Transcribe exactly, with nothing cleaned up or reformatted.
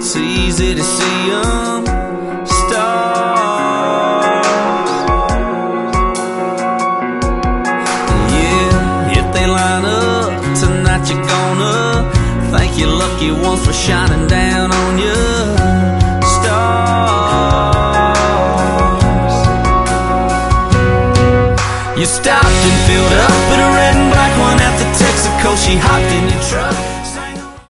It's easy to see them stars. Yeah, if they line up tonight, you're gonna thank your lucky ones for shining down on you. Stars. You stopped and filled up at a red and black one at the Texaco. She hopped in your truck.